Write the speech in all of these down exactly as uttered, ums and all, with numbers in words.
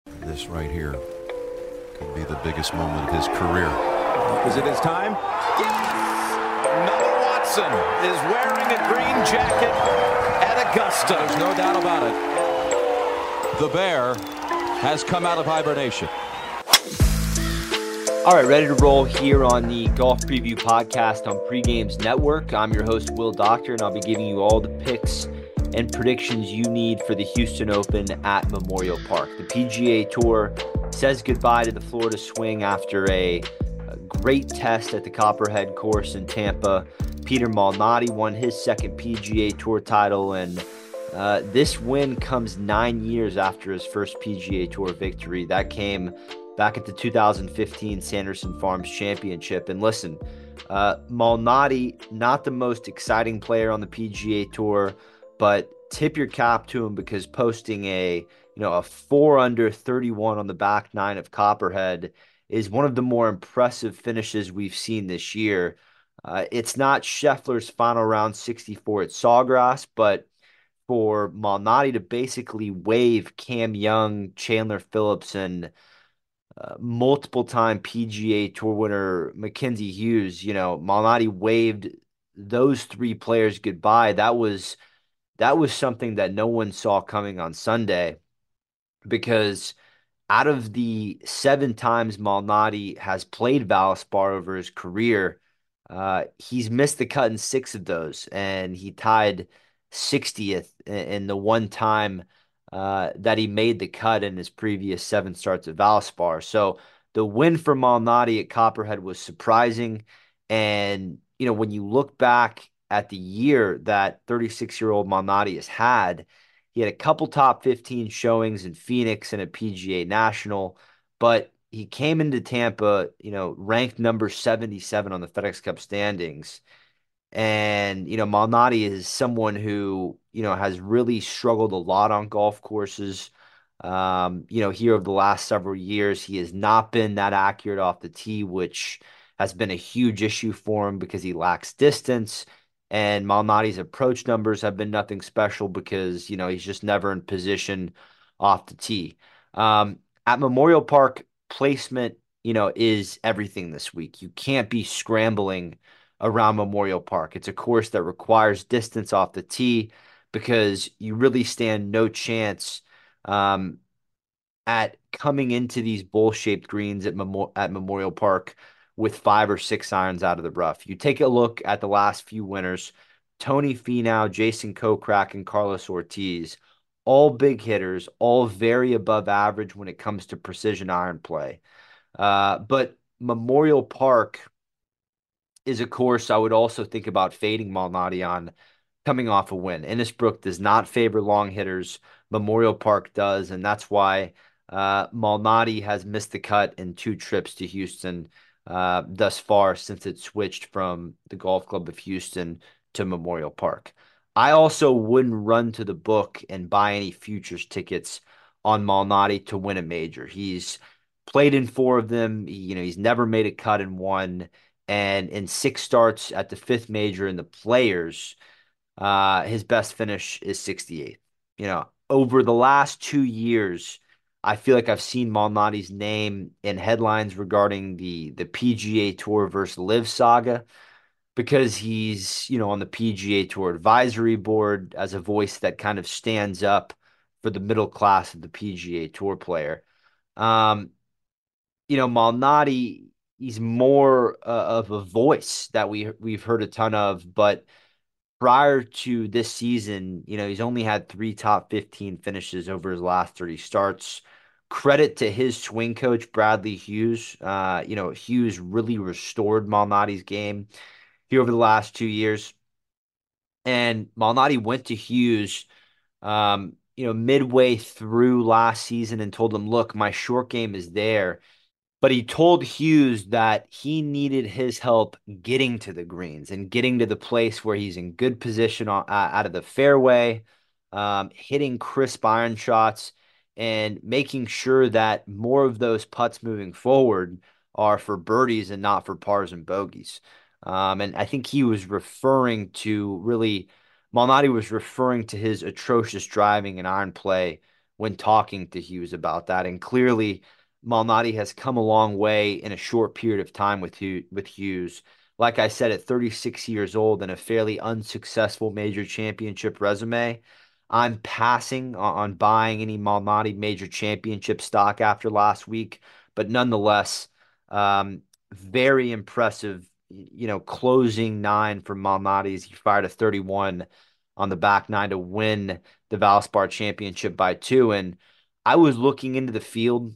This right here could be the biggest moment of his career. Is it his time? Yes! Noah Watson is wearing a green jacket at Augusta. There's no doubt about it. The bear has come out of hibernation. All right, ready to roll here on the Golf Preview Podcast on Pregames Network. I'm your host, Will Doctor, and I'll be giving you all the picks and predictions you need for the Houston Open at Memorial Park. The P G A Tour says goodbye to the Florida swing after a, a great test at the Copperhead course in Tampa. Peter Malnati won his second P G A Tour title, and uh, this win comes nine years after his first P G A Tour victory. That came back at the two thousand fifteen Sanderson Farms Championship. And listen, uh, Malnati, not the most exciting player on the P G A Tour, but tip your cap to him, because posting a, you know, a four under thirty-one on the back nine of Copperhead is one of the more impressive finishes we've seen this year. Uh, it's not Scheffler's final round sixty-four at Sawgrass, but for Malnati to basically wave Cam Young, Chandler Phillips, and uh, multiple-time P G A Tour winner Mackenzie Hughes, you know, Malnati waved those three players goodbye. That was That was something that no one saw coming on Sunday, because out of the seven times Malnati has played Valspar over his career, uh, he's missed the cut in six of those, and he tied sixtieth in the one time uh, that he made the cut in his previous seven starts at Valspar. So the win for Malnati at Copperhead was surprising, and you know, when you look back at the year that thirty-six-year-old Malnati has had, he had a couple top fifteen showings in Phoenix and a P G A National, but he came into Tampa, you know, ranked number seventy-seven on the FedEx Cup standings. And, you know, Malnati is someone who, you know, has really struggled a lot on golf courses. Um, you know, here over the last several years, he has not been that accurate off the tee, which has been a huge issue for him because he lacks distance. And Malnati's approach numbers have been nothing special because, you know, he's just never in position off the tee. Um, at Memorial Park, placement, you know, is everything this week. You can't be scrambling around Memorial Park. It's a course that requires distance off the tee, because you really stand no chance um, at coming into these bowl-shaped greens at, Memo- at Memorial Park with five or six irons out of the rough. You take a look at the last few winners: Tony Finau, Jason Kokrak, and Carlos Ortiz, all big hitters, all very above average when it comes to precision iron play. Uh, but Memorial Park is a course I would also think about fading Malnati on coming off a win. Innisbrook does not favor long hitters. Memorial Park does, and that's why uh, Malnati has missed the cut in two trips to Houston uh, thus far since it switched from the Golf Club of Houston to Memorial Park. I also wouldn't run to the book and buy any futures tickets on Malnati to win a major. He's played in four of them. He, you know, he's never made a cut in one, and in six starts at the fifth major in the Players, uh, his best finish is sixty-eighth. You know, over the last two years, I feel like I've seen Malnati's name in headlines regarding the the P G A Tour versus Live saga, because he's, you know, on the P G A Tour advisory board as a voice that kind of stands up for the middle class of the P G A Tour player. Um, you know, Malnati, he's more uh, of a voice that we we've heard a ton of, but prior to this season, you know, he's only had three top fifteen finishes over his last thirty starts. Credit to his swing coach, Bradley Hughes. Uh, you know, Hughes really restored Malnati's game here over the last two years. And Malnati went to Hughes, um, you know, midway through last season and told him, look, my short game is there. But he told Hughes that he needed his help getting to the greens and getting to the place where he's in good position on, uh, out of the fairway, um, hitting crisp iron shots, and making sure that more of those putts moving forward are for birdies and not for pars and bogeys. Um, and I think he was referring to really, Malnati was referring to his atrocious driving and iron play when talking to Hughes about that. And clearly, Malnati has come a long way in a short period of time with Hughes, with Hughes. Like I said, at thirty-six years old and a fairly unsuccessful major championship resume, I'm passing on, on buying any Malnati major championship stock after last week. But nonetheless, um, very impressive, you know, closing nine for Malnati as he fired a thirty-one on the back nine to win the Valspar Championship by two. And I was looking into the field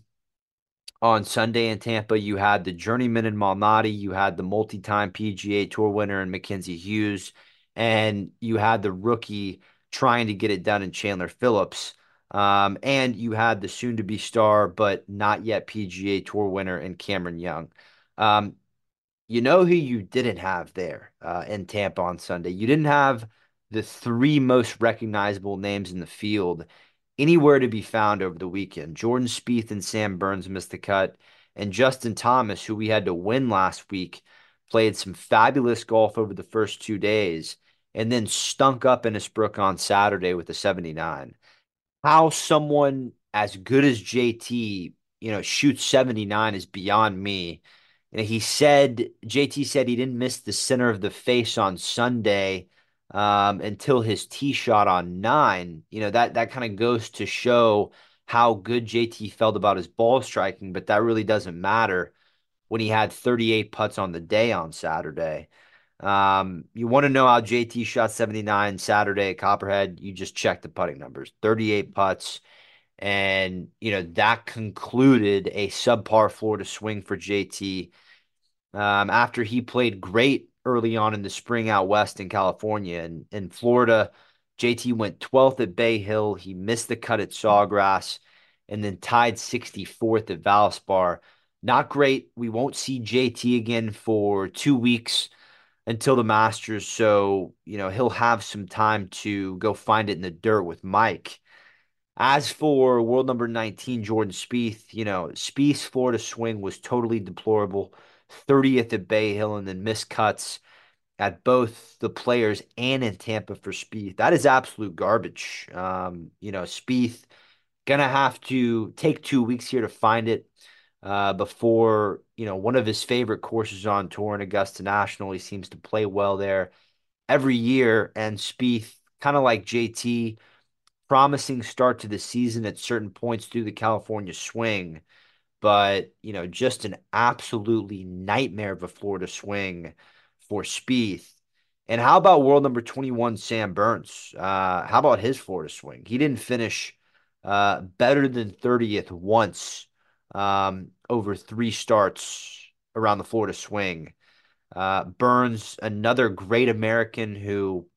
on Sunday in Tampa. You had the journeyman in Malnati, you had the multi-time P G A Tour winner in Mackenzie Hughes, and you had the rookie trying to get it done in Chandler Phillips. Um, and you had the soon-to-be star, but not yet P G A Tour winner in Cameron Young. Um, you know who you didn't have there uh, in Tampa on Sunday? You didn't have the three most recognizable names in the field anywhere to be found over the weekend. Jordan Spieth and Sam Burns missed the cut, and Justin Thomas, who we had to win last week, played some fabulous golf over the first two days and then stunk up Innisbrook on Saturday with a seventy-nine. How someone as good as J T, you know, shoots seventy-nine is beyond me. You know, he said, J T said he didn't miss the center of the face on Sunday um, until his tee shot on nine. You know, that, that kind of goes to show how good J T felt about his ball striking, but that really doesn't matter when he had thirty-eight putts on the day on Saturday. Um, you want to know how J T shot seventy-nine Saturday at Copperhead? You just check the putting numbers. thirty-eight putts. And, you know, that concluded a subpar Florida swing for J T um, after he played great early on in the spring out west in California. And in Florida, J T went twelfth at Bay Hill. He missed the cut at Sawgrass and then tied sixty-fourth at Valspar. Not great. We won't see J T again for two weeks until the Masters. So, you know, he'll have some time to go find it in the dirt with Mike. As for world number nineteen, Jordan Spieth, you know, Spieth's Florida swing was totally deplorable. thirtieth at Bay Hill and then missed cuts at both the Players and in Tampa for Spieth. That is absolute garbage. Um, you know, Spieth gonna have to take two weeks here to find it uh, before, you know, one of his favorite courses on tour in Augusta National. He seems to play well there every year. And Spieth, kind of like J T, promising start to the season at certain points through the California swing, but, you know, just an absolutely nightmare of a Florida swing for Spieth. And how about world number twenty-one, Sam Burns? Uh, how about his Florida swing? He didn't finish uh, better than thirtieth once um, over three starts around the Florida swing. Uh, Burns, another great American who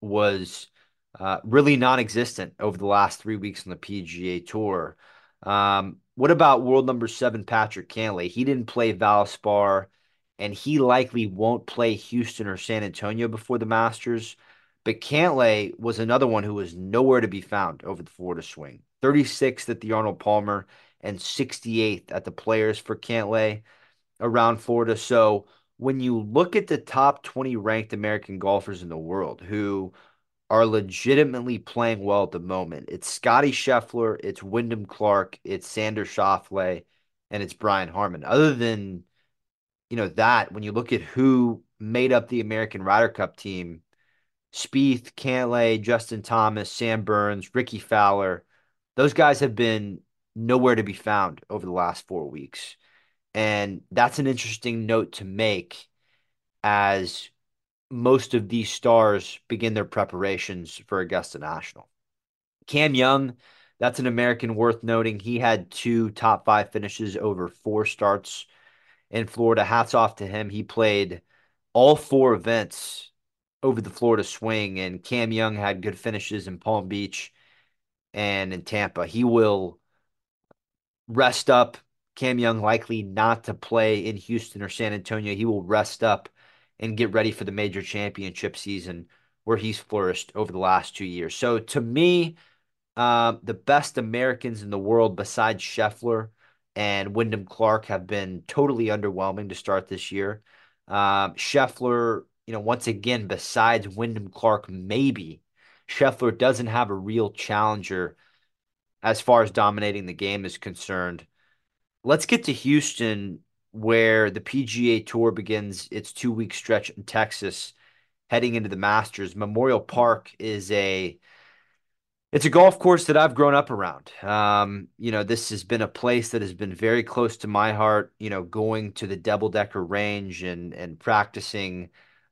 was uh, really non-existent over the last three weeks on the P G A Tour. Um, what about world number seven, Patrick Cantlay? He didn't play Valspar, and he likely won't play Houston or San Antonio before the Masters. But Cantlay was another one who was nowhere to be found over the Florida swing. thirty-sixth at the Arnold Palmer and sixty-eighth at the Players for Cantlay around Florida. So when you look at the top twenty ranked American golfers in the world who are legitimately playing well at the moment, it's Scotty Scheffler, it's Wyndham Clark, it's Xander Schauffele, and it's Brian Harman. Other than, you know, that, when you look at who made up the American Ryder Cup team, Spieth, Cantlay, Justin Thomas, Sam Burns, Ricky Fowler, those guys have been nowhere to be found over the last four weeks. And that's an interesting note to make as most of these stars begin their preparations for Augusta National. Cam Young, that's an American worth noting. He had two top five finishes over four starts in Florida. Hats off to him. He played all four events over the Florida swing, and Cam Young had good finishes in Palm Beach and in Tampa. He will rest up. Cam Young likely not to play in Houston or San Antonio. He will rest up and get ready for the major championship season where he's flourished over the last two years. So to me, uh, the best Americans in the world besides Scheffler and Wyndham Clark have been totally underwhelming to start this year. Um, Scheffler, you know, once again, besides Wyndham Clark, maybe Scheffler doesn't have a real challenger as far as dominating the game is concerned. Let's get to Houston, where the P G A Tour begins its two-week stretch in Texas, heading into the Masters. Memorial Park is a it's a golf course that I've grown up around. Um, you know, this has been a place that has been very close to my heart, you know, going to the double decker range and and practicing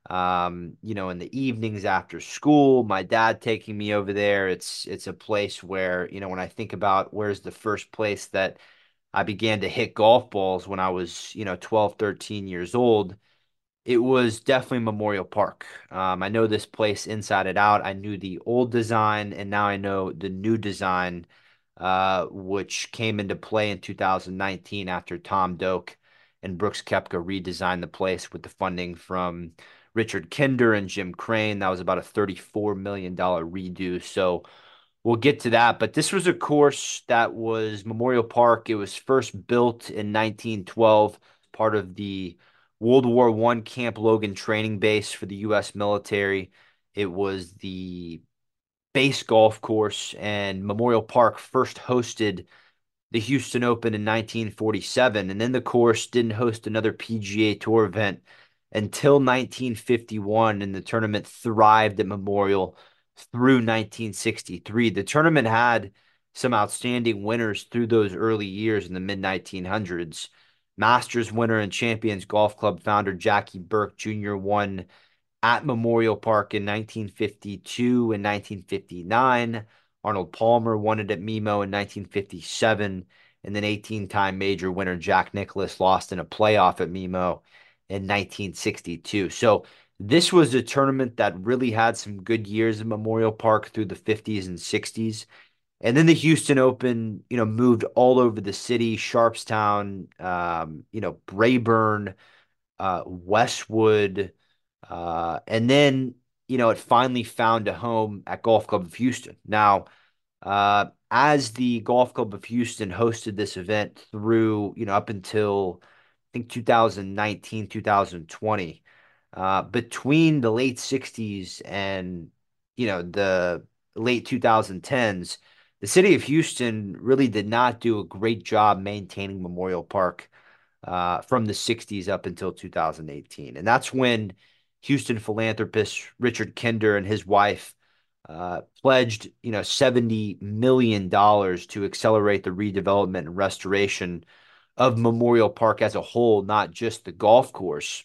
um, you know, in the evenings after school, my dad taking me over there. It's it's a place where, you know, when I think about where's the first place that I began to hit golf balls when I was, you know, twelve, thirteen years old, it was definitely Memorial Park. Um, I know this place inside and out. I knew the old design, and now I know the new design, uh, which came into play in two thousand nineteen after Tom Doak and Brooks Koepka redesigned the place with the funding from Richard Kinder and Jim Crane. That was about a thirty-four million dollars redo. So we'll get to that. But this was a course that was Memorial Park. It was first built in nineteen twelve, part of the World War One Camp Logan training base for the U S military. It was the base golf course, and Memorial Park first hosted the Houston Open in nineteen forty-seven, and then the course didn't host another P G A Tour event until nineteen fifty-one, and the tournament thrived at Memorial through nineteen sixty-three. The tournament had some outstanding winners through those early years in the mid nineteen hundreds. Masters winner and Champions Golf Club founder Jackie Burke Junior won at Memorial Park in nineteen fifty-two and nineteen fifty-nine. Arnold Palmer won it at M E M O in nineteen fifty-seven, and then eighteen-time major winner Jack Nicklaus lost in a playoff at M E M O in nineteen sixty-two. So this was a tournament that really had some good years at Memorial Park through the fifties and sixties. And then the Houston Open, you know, moved all over the city, Sharpstown, um, you know, Brayburn, uh, Westwood, uh, and then, you know, it finally found a home at Golf Club of Houston. Now, uh, as the Golf Club of Houston hosted this event through, you know, up until, I think, two thousand nineteen, two thousand twenty, uh, between the late sixties and, you know, the late twenty tens, the city of Houston really did not do a great job maintaining Memorial Park uh, from the sixties up until two thousand eighteen. And that's when Houston philanthropist Richard Kinder and his wife uh, pledged, you know, seventy million dollars to accelerate the redevelopment and restoration of Memorial Park as a whole, not just the golf course.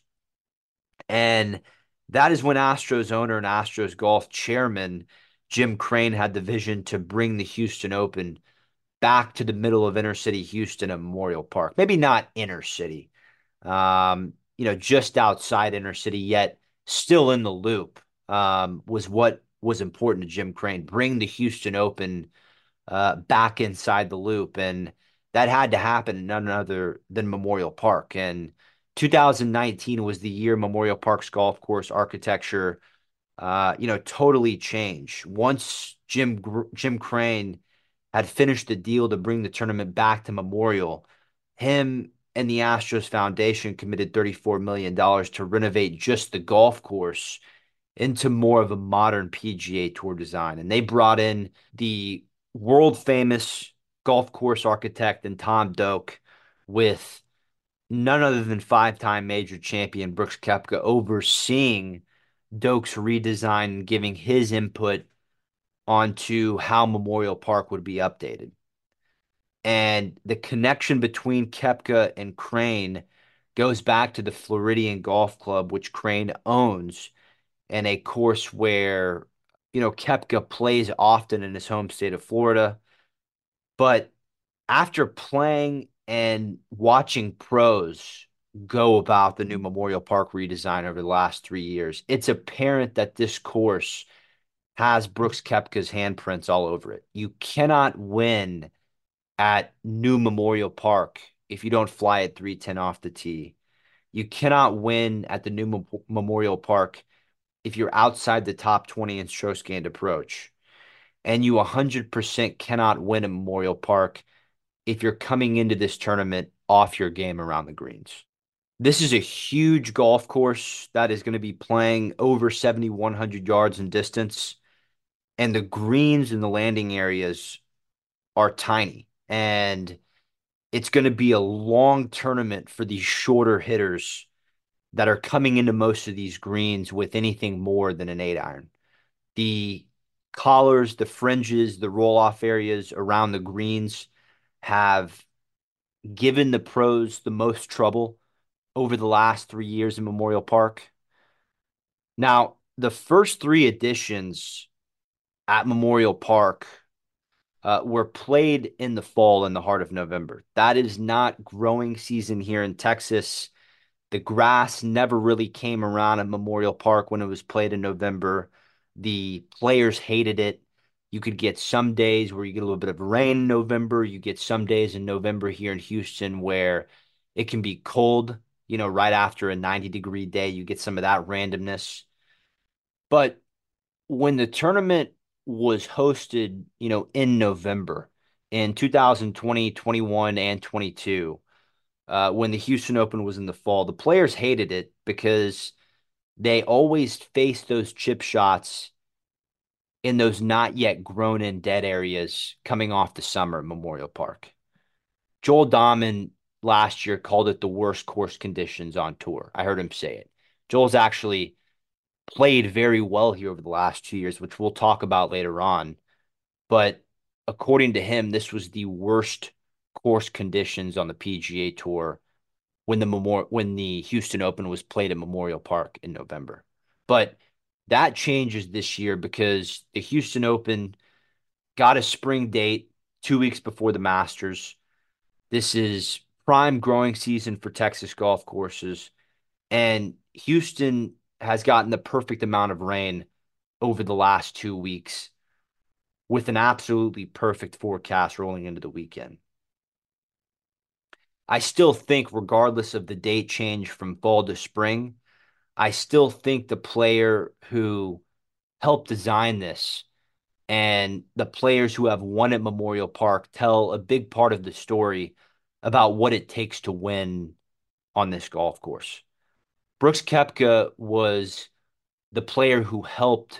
And that is when Astros owner and Astros golf chairman Jim Crane had the vision to bring the Houston Open back to the middle of inner city Houston at Memorial Park. Maybe not inner city, um, you know, just outside inner city, yet still in the loop, um, was what was important to Jim Crane. Bring the Houston Open uh, back inside the loop. And that had to happen in none other than Memorial Park. And two thousand nineteen was the year Memorial Park's golf course architecture uh, you know, totally changed. Once Jim Jim Crane had finished the deal to bring the tournament back to Memorial, him and the Astros Foundation committed thirty-four million dollars to renovate just the golf course into more of a modern P G A Tour design. And they brought in the world-famous golf course architect and Tom Doak, with none other than five-time major champion Brooks Koepka overseeing Doak's redesign and giving his input onto how Memorial Park would be updated. And the connection between Koepka and Crane goes back to the Floridian Golf Club, which Crane owns, and a course where, you know, Koepka plays often in his home state of Florida. But after playing and watching pros go about the new Memorial Park redesign over the last three years, it's apparent that this course has Brooks Koepka's handprints all over it. You cannot win at new Memorial Park if you don't fly at three ten off the tee. You cannot win at the new Mem- Memorial Park if you're outside the top twenty in strokes gained approach. And you one hundred percent cannot win at Memorial Park if you're coming into this tournament off your game around the greens. This is a huge golf course that is going to be playing over seventy-one hundred yards in distance. And the greens and the landing areas are tiny, and it's going to be a long tournament for these shorter hitters that are coming into most of these greens with anything more than an eight iron. The collars, the fringes, the roll off areas around the greens have given the pros the most trouble over the last three years in Memorial Park. Now, the first three editions at Memorial Park uh, were played in the fall in the heart of November. That is not growing season here in Texas. The grass never really came around at Memorial Park when it was played in November. The players hated it. You could get some days where you get a little bit of rain in November. You get some days in November here in Houston where it can be cold, you know, right after a ninety degree day. You get some of that randomness. But when the tournament was hosted, you know, in November in two thousand twenty, twenty-one, and twenty-two, uh, when the Houston Open was in the fall, the players hated it because they always faced those chip shots in those not yet grown in dead areas coming off the summer at Memorial Park. Joel Dahman last year called it the worst course conditions on tour. I heard him say it. Joel's actually played very well here over the last two years, which we'll talk about later on. But according to him, this was the worst course conditions on the P G A Tour when the Memorial when the Houston Open was played at Memorial Park in November. But that changes this year because the Houston Open got a spring date two weeks before the Masters. This is prime growing season for Texas golf courses, and Houston has gotten the perfect amount of rain over the last two weeks with an absolutely perfect forecast rolling into the weekend. I still think, regardless of the date change from fall to spring, I still think the player who helped design this and the players who have won at Memorial Park tell a big part of the story about what it takes to win on this golf course. Brooks Koepka was the player who helped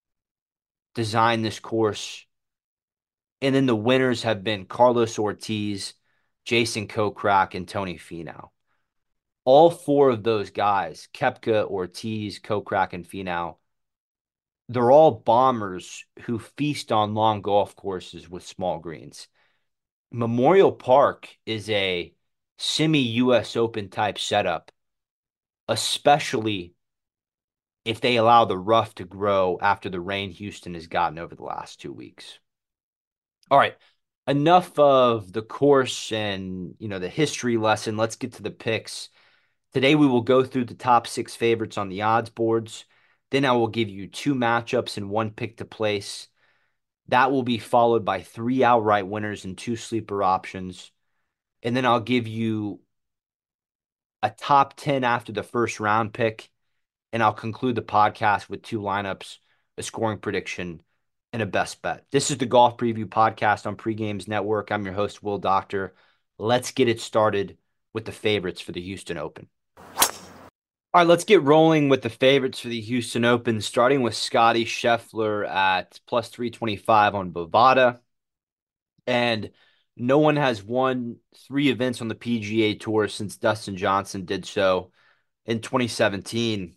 design this course. And then the winners have been Carlos Ortiz, Jason Kokrak, and Tony Finau. All four of those guys, Koepka, Ortiz, Kokrak, and Finau, they're all bombers who feast on long golf courses with small greens. Memorial Park is a semi-U S Open type setup, especially if they allow the rough to grow after the rain Houston has gotten over the last two weeks. All right, enough of the course and, you know, the history lesson. Let's get to the picks. Today we will go through the top six favorites on the odds boards. Then I will give you two matchups and one pick to place. That will be followed by three outright winners and two sleeper options. And then I'll give you a top ten after the first round pick. And I'll conclude the podcast with two lineups, a scoring prediction, and a best bet. This is the Golf Preview Podcast on Pregames Network. I'm your host, Will Doctor. Let's get it started with the favorites for the Houston Open. All right, let's get rolling with the favorites for the Houston Open, starting with Scottie Scheffler at plus three twenty-five on Bovada. And no one has won three events on the P G A Tour since Dustin Johnson did so in twenty seventeen.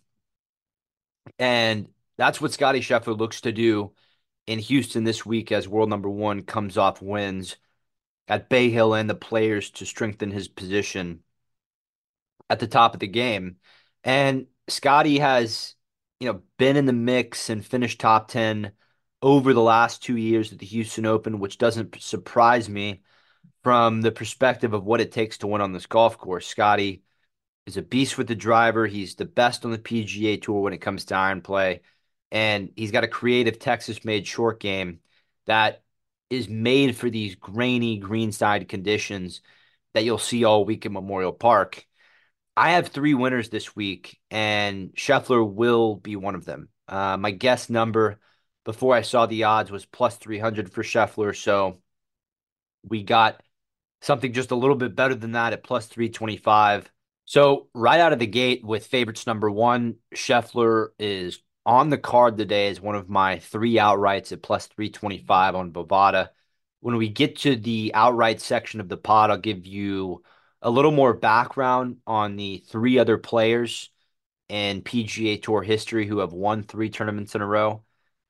And that's what Scottie Scheffler looks to do in Houston this week as world number one comes off wins at Bay Hill and the Players to strengthen his position at the top of the game. And Scottie has, you know, been in the mix and finished top ten over the last two years at the Houston Open, which doesn't surprise me from the perspective of what it takes to win on this golf course. Scottie is a beast with the driver. He's the best on the P G A Tour when it comes to iron play. And he's got a creative Texas-made short game that is made for these grainy greenside conditions that you'll see all week at Memorial Park. I have three winners this week, and Scheffler will be one of them. Uh, my guess number before I saw the odds was plus three hundred for Scheffler, so we got something just a little bit better than that at plus three twenty-five. So right out of the gate with favorites number one, Scheffler is on the card today as one of my three outrights at plus three twenty-five on Bovada, when we get to the outright section of the pod, I'll give you a little more background on the three other players in P G A Tour history who have won three tournaments in a row.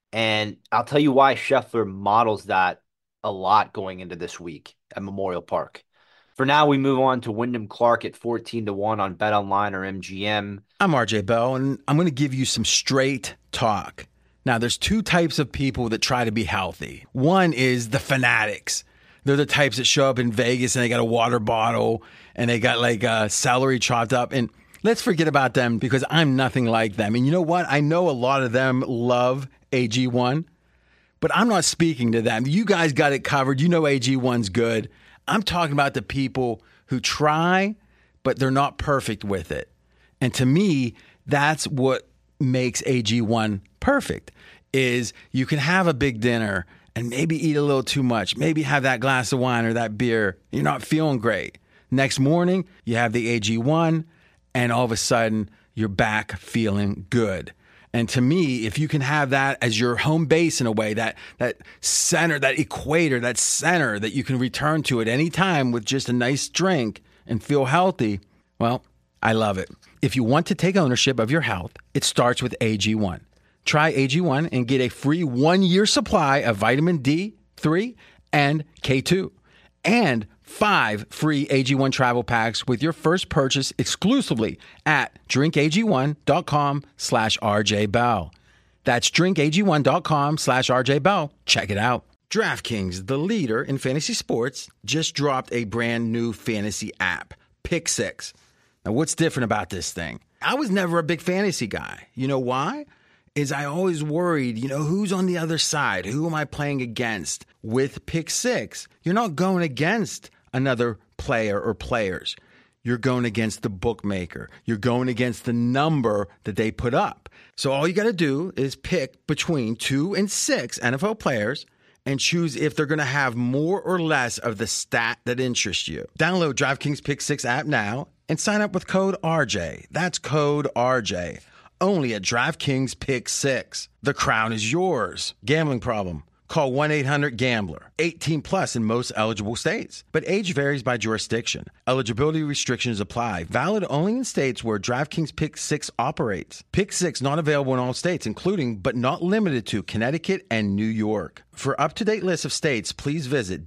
And I'll tell you why Scheffler models that a lot going into this week at Memorial Park. For now, we move on to Wyndham Clark at fourteen to one on BetOnline or M G M. I'm R J Bell, and I'm going to give you some straight talk. Now, there's two types of people that try to be healthy. One is the fanatics. They're the types that show up in Vegas and they got a water bottle and they got like uh, celery chopped up. And let's forget about them because I'm nothing like them. And you know what? I know a lot of them love A G one, but I'm not speaking to them. You guys got it covered. You know A G one's good. I'm talking about the people who try, but they're not perfect with it. And to me, that's what makes A G one perfect, is you can have a big dinner and maybe eat a little too much, maybe have that glass of wine or that beer. You're not feeling great. Next morning, you have the A G one, and all of a sudden, you're back feeling good. And to me, if you can have that as your home base in a way, that that center, that equator, that center that you can return to at any time with just a nice drink and feel healthy, well, I love it. If you want to take ownership of your health, it starts with A G one. Try A G one and get a free one-year supply of vitamin D three and K two, and five free A G one travel packs with your first purchase exclusively at drinkag1.com slash RJBell. That's drinkag1.com slash RJBell. Check it out. DraftKings, the leader in fantasy sports, just dropped a brand new fantasy app, Pick Six. Now, what's different about this thing? I was never a big fantasy guy. You know why? Is I always worried, you know, who's on the other side? Who am I playing against? With Pick Six, you're not going against another player or players. You're going against the bookmaker. You're going against the number that they put up. So all you got to do is pick between two and six N F L players and choose if they're going to have more or less of the stat that interests you. Download DraftKings Pick Six app now and sign up with code R J. That's code R J. Only at DraftKings Pick Six. The crown is yours. Gambling problem? Call one eight hundred gambler. eighteen plus in most eligible states, but age varies by jurisdiction. Eligibility restrictions apply. Valid only in states where DraftKings Pick Six operates. Pick Six not available in all states, including but not limited to Connecticut and New York. For up-to-date list of states, please visit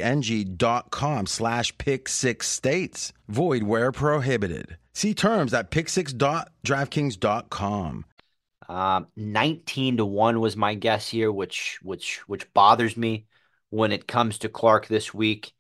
dkng.com slash pick six states. Void where prohibited. See terms at pick six dot draftkings dot com. Um, nineteen to one was my guess here, which which which bothers me when it comes to Clark this week.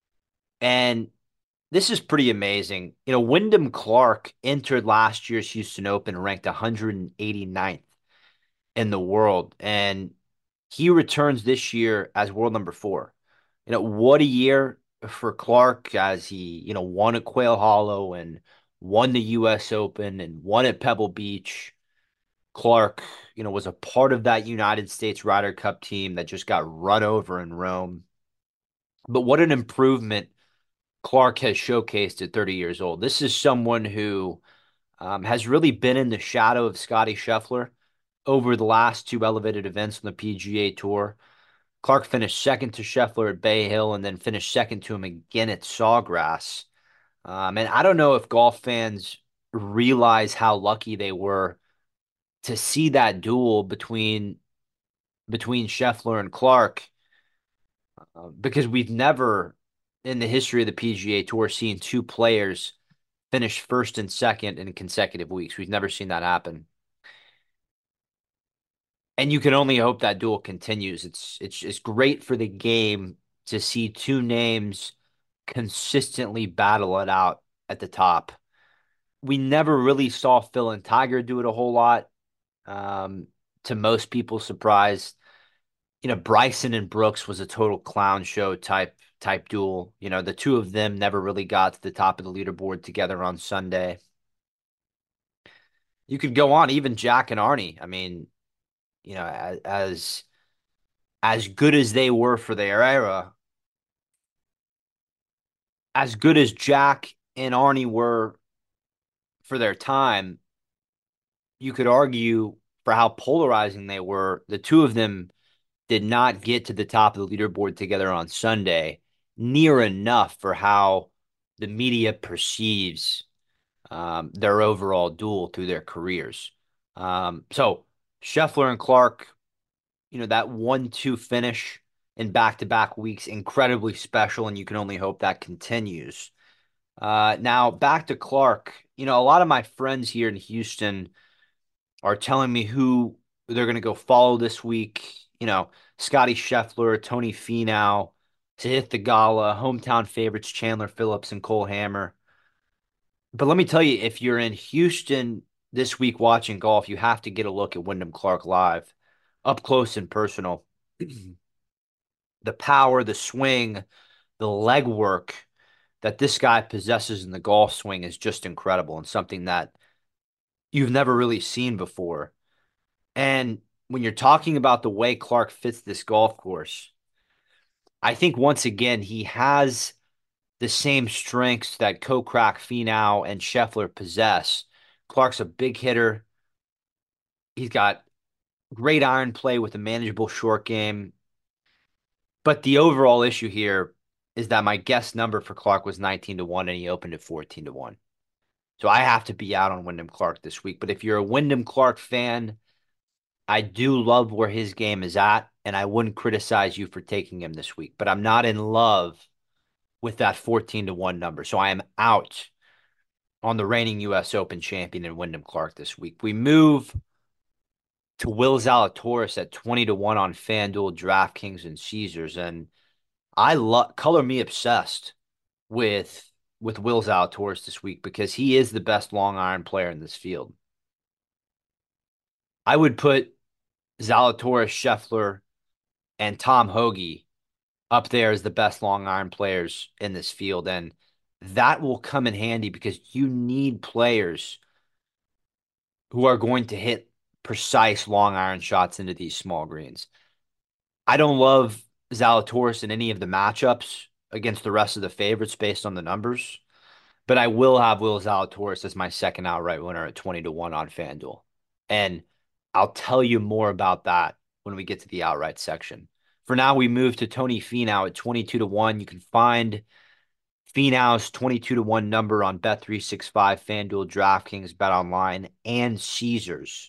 And this is pretty amazing. You know, Wyndham Clark entered last year's Houston Open ranked one hundred eighty-ninth in the world, and he returns this year as world number four. You know, what a year for Clark, as he, you know, won at Quail Hollow and won the U S Open and won at Pebble Beach. Clark, you know, was a part of that United States Ryder Cup team that just got run over in Rome. But what an improvement Clark has showcased at thirty years old. This is someone who um, has really been in the shadow of Scottie Scheffler over the last two elevated events on the P G A Tour. Clark finished second to Scheffler at Bay Hill and then finished second to him again at Sawgrass. Um, and I don't know if golf fans realize how lucky they were to see that duel between between Scheffler and Clark, uh, because we've never in the history of the P G A Tour seen two players finish first and second in consecutive weeks. We've never seen that happen. And you can only hope that duel continues. It's it's it's great for the game to see two names consistently battle it out at the top. We never really saw Phil and Tiger do it a whole lot. Um, to most people's surprise, you know, Bryson and Brooks was a total clown show type type duel. You know, the two of them never really got to the top of the leaderboard together on Sunday. You could go on, even Jack and Arnie. I mean, you know, as as, as good as they were for their era, as good as Jack and Arnie were for their time, you could argue for how polarizing they were. The two of them did not get to the top of the leaderboard together on Sunday near enough for how the media perceives um, their overall duel through their careers. Um, so Scheffler and Clark, you know, that one two finish in back-to-back weeks, incredibly special, and you can only hope that continues. Uh, now, back to Clark. You know, a lot of my friends here in Houston are telling me who they're going to go follow this week. You know, Scotty Scheffler, Tony Finau, Sahith Theegala, hometown favorites Chandler Phillips and Cole Hammer. But let me tell you, if you're in Houston this week watching golf, you have to get a look at Wyndham Clark live, up close and personal. The power, the swing, the leg work that this guy possesses in the golf swing is just incredible and something that you've never really seen before. And when you're talking about the way Clark fits this golf course, I think once again he has the same strengths that Kokrak, Finau, and Scheffler possess. Clark's a big hitter. He's got great iron play with a manageable short game. But the overall issue here is that my guess number for Clark was nineteen to one and he opened at fourteen to one. So I have to be out on Wyndham Clark this week. But if you're a Wyndham Clark fan, I do love where his game is at, and I wouldn't criticize you for taking him this week. But I'm not in love with that fourteen to one number. So I am out on the reigning U S Open champion in Wyndham Clark this week. We move to Will Zalatoris at twenty to one on FanDuel, DraftKings, and Caesars. And I love color me obsessed with with Will Zalatoris this week because he is the best long iron player in this field. I would put Zalatoris, Scheffler, and Tom Hoge up there as the best long iron players in this field. And that will come in handy because you need players who are going to hit precise long iron shots into these small greens. I don't love Zalatoris in any of the matchups against the rest of the favorites based on the numbers, but I will have Will Zalatoris as my second outright winner at twenty to one on FanDuel. And I'll tell you more about that when we get to the outright section. For now, we move to Tony Finau at twenty-two to one. You can find Finau's twenty-two to one number on Bet three sixty-five, FanDuel, DraftKings, BetOnline, and Caesars.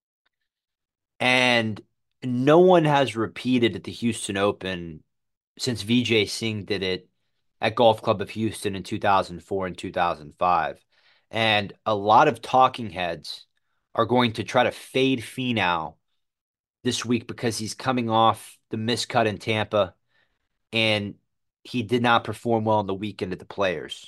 And no one has repeated at the Houston Open since Vijay Singh did it at Golf Club of Houston in two thousand four and two thousand five. And a lot of talking heads are going to try to fade Finau this week because he's coming off the miscut in Tampa and he did not perform well on the weekend at the Players.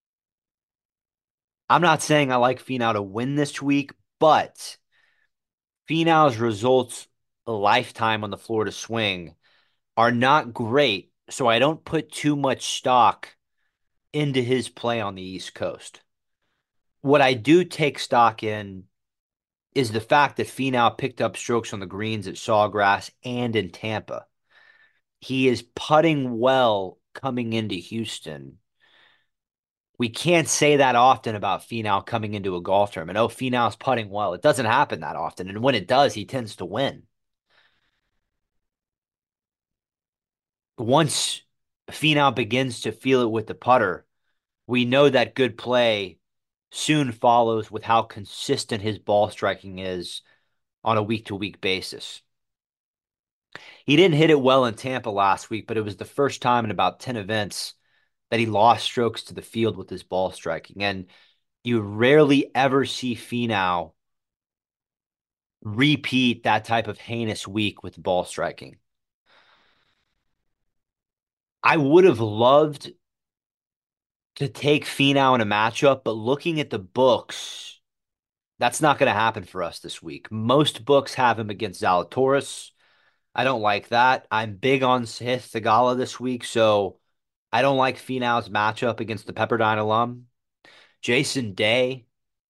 I'm not saying I like Finau to win this week, but Finau's results a lifetime on the Florida swing are not great, so I don't put too much stock into his play on the East Coast. What I do take stock in is the fact that Finau picked up strokes on the greens at Sawgrass and in Tampa. He is putting well coming into Houston. We can't say that often about Finau coming into a golf tournament. Oh, Finau's putting well. It doesn't happen that often, and when it does, he tends to win. Once Finau begins to feel it with the putter, we know that good play soon follows with how consistent his ball striking is on a week-to-week basis. He didn't hit it well in Tampa last week, but it was the first time in about ten events that he lost strokes to the field with his ball striking. And you rarely ever see Finau repeat that type of heinous week with ball striking. I would have loved to take Finau in a matchup, but looking at the books, that's not going to happen for us this week. Most books have him against Zalatoris. I don't like that. I'm big on Sahith Theegala this week, so I don't like Finau's matchup against the Pepperdine alum. Jason Day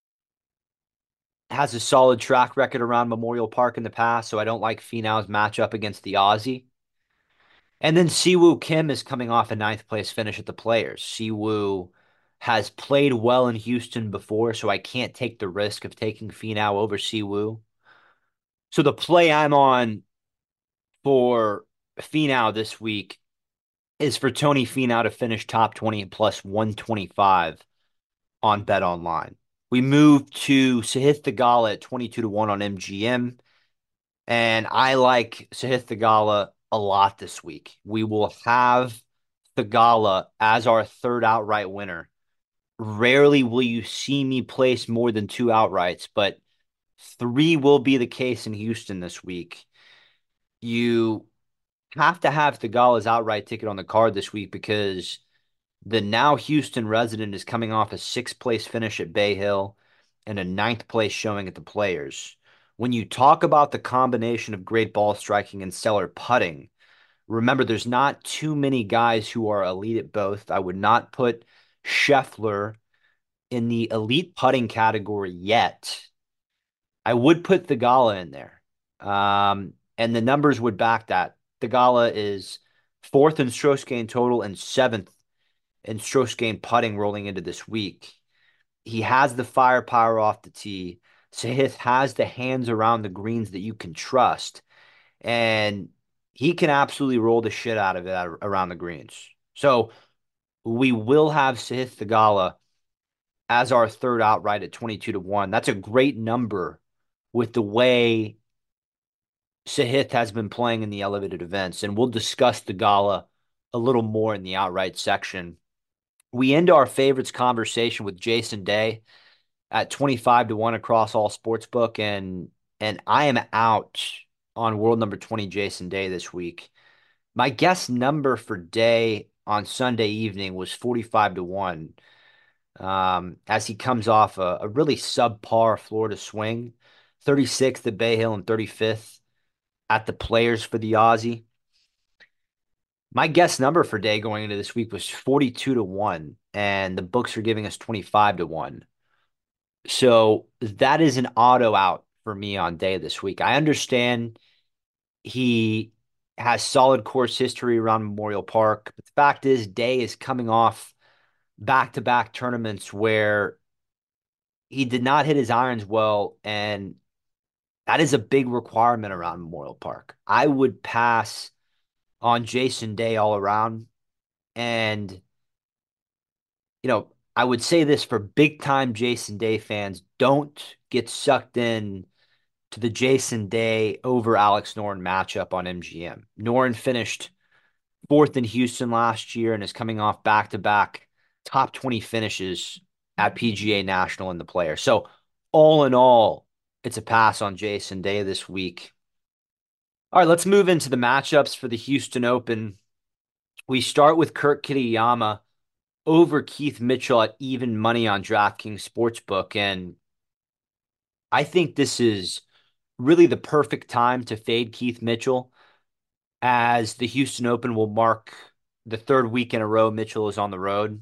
has a solid track record around Memorial Park in the past, so I don't like Finau's matchup against the Aussie. And then Siwoo Kim is coming off a ninth place finish at the Players. Siwoo has played well in Houston before, so I can't take the risk of taking Finau over Siwoo. So the play I'm on for Finau this week is for Tony Finau to finish top twenty and plus one twenty-five on Bet Online. We moved to Sahith Theegala at twenty-two to one on M G M, and I like Sahith Theegala a lot this week. We will have Theegala as our third outright winner. Rarely will you see me place more than two outrights, but three will be the case in Houston this week. You have to have Theegala's outright ticket on the card this week because the now Houston resident is coming off a sixth place finish at Bay Hill and a ninth place showing at the Players. When you talk about the combination of great ball striking and stellar putting, remember there's not too many guys who are elite at both. I would not put Scheffler in the elite putting category yet. I would put Theegala in there. Um, and the numbers would back that. Theegala is fourth in strokes gained total and seventh in strokes gained putting rolling into this week. He has the firepower off the tee. Sahith has the hands around the greens that you can trust. And he can absolutely roll the shit out of it around the greens. So we will have Sahith Theegala as our third outright at twenty-two to one. That's a great number with the way Sahith has been playing in the elevated events. And we'll discuss Theegala a little more in the outright section. We end our favorites conversation with Jason Day at twenty-five to one across all sportsbook. And, and I am out on world number twenty Jason Day this week. My guess number for Day on Sunday evening was forty-five to one. Um, as he comes off a, a really subpar Florida swing, thirty-sixth at Bay Hill and thirty-fifth at the Players for the Aussie. My guess number for Day going into this week was forty-two to one, and the books are giving us twenty-five to one. So that is an auto out for me on Day this week. I understand he has solid course history around Memorial Park, but the fact is Day is coming off back-to-back tournaments where he did not hit his irons well, and that is a big requirement around Memorial Park. I would pass on Jason Day all around, and, you know, I would say this for big-time Jason Day fans, don't get sucked in to the Jason Day over Alex Noren matchup on M G M. Noren finished fourth in Houston last year and is coming off back-to-back top twenty finishes at P G A National in the Player. So all in all, it's a pass on Jason Day this week. All right, let's move into the matchups for the Houston Open. We start with Kurt Kitayama over Keith Mitchell at even money on DraftKings Sportsbook. And I think this is really the perfect time to fade Keith Mitchell, as the Houston Open will mark the third week in a row Mitchell is on the road.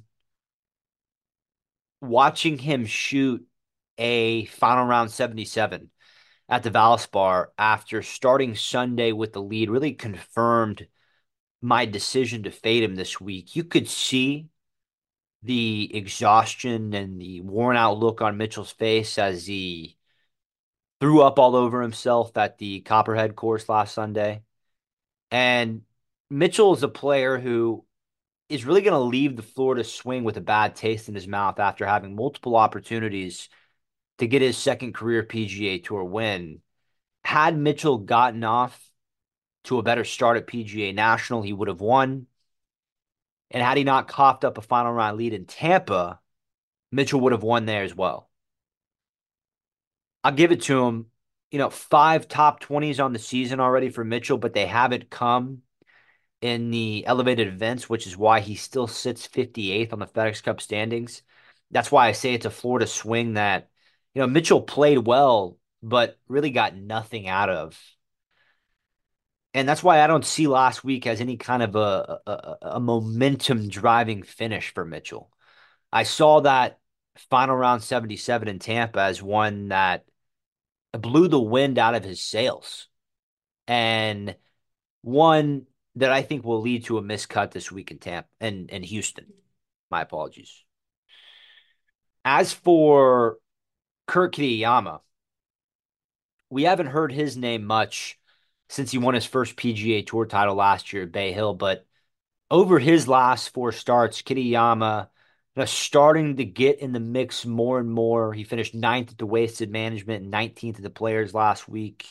Watching him shoot a final round seventy-seven at the Valspar after starting Sunday with the lead really confirmed my decision to fade him this week. You could see the exhaustion and the worn out look on Mitchell's face as he threw up all over himself at the Copperhead course last Sunday. And Mitchell is a player who is really going to leave the Florida swing with a bad taste in his mouth after having multiple opportunities to get his second career P G A Tour win. Had Mitchell gotten off to a better start at P G A National, he would have won. And had he not coughed up a final round lead in Tampa, Mitchell would have won there as well. I'll give it to him. You know, five top twenties on the season already for Mitchell, but they haven't come in the elevated events, which is why he still sits fifty-eighth on the FedEx Cup standings. That's why I say it's a Florida swing that, you know, Mitchell played well, but really got nothing out of. And that's why I don't see last week as any kind of a, a, a momentum driving finish for Mitchell. I saw that final round seventy-seven in Tampa as one that blew the wind out of his sails, and one that I think will lead to a miscut this week in Tampa and, and Houston. My apologies. As for Kurt Kitayama, we haven't heard his name much since he won his first P G A Tour title last year at Bay Hill. But over his last four starts, Kitayama, you know, starting to get in the mix more and more. He finished ninth at the Wasted Management and nineteenth at the Players last week.